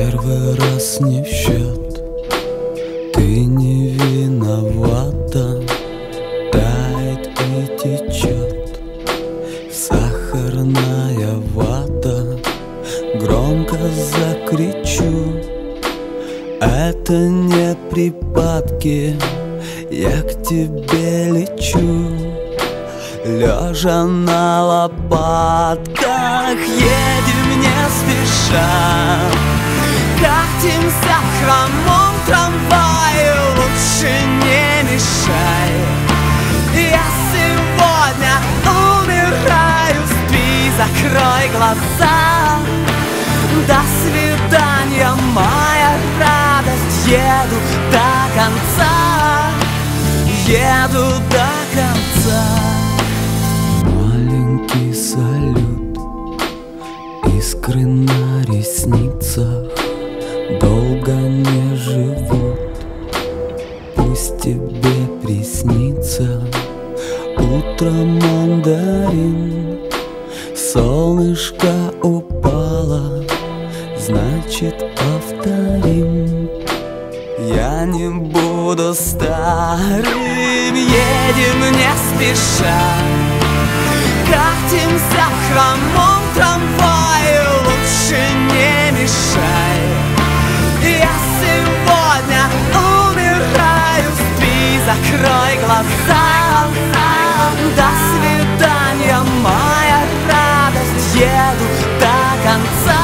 Первый раз не в счет, ты не виновата. Тает и течет сахарная вата. Громко закричу, это не припадки, я к тебе лечу. Лежа на лопатках, едем не спеша, катимся в хромом трамвае, лучше не мешай. Я сегодня умираю, спи, закрой глаза. До свидания, моя радость, еду до конца, еду до конца. Маленький салют, искры на ресницах долго не живут. Пусть тебе приснится утром мандарин. Солнышко упало, значит повторим. Я не буду старым, едем не спеша, катимся в хромом трамвае, лучше не мешай. Я сегодня умираю, спи, закрой глаза. До свидания, моя радость, еду до конца.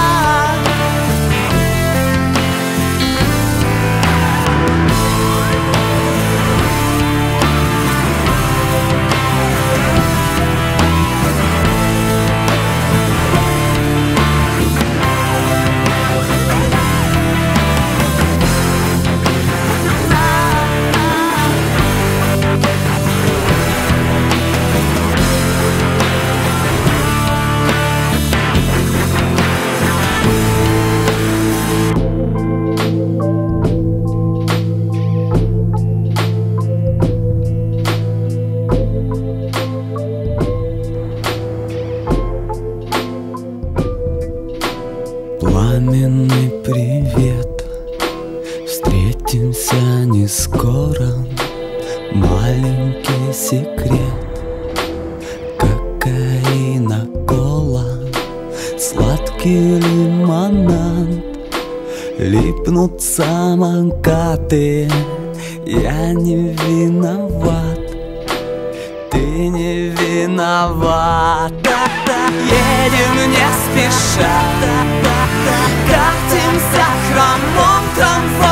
Пламенный привет, встретимся не скоро. Маленький секрет, кокаина, кола, сладкий лимонад. Липнут самокаты, я не виноват, ты не виновата. Едем не спеша, катимся в хромом трамвае.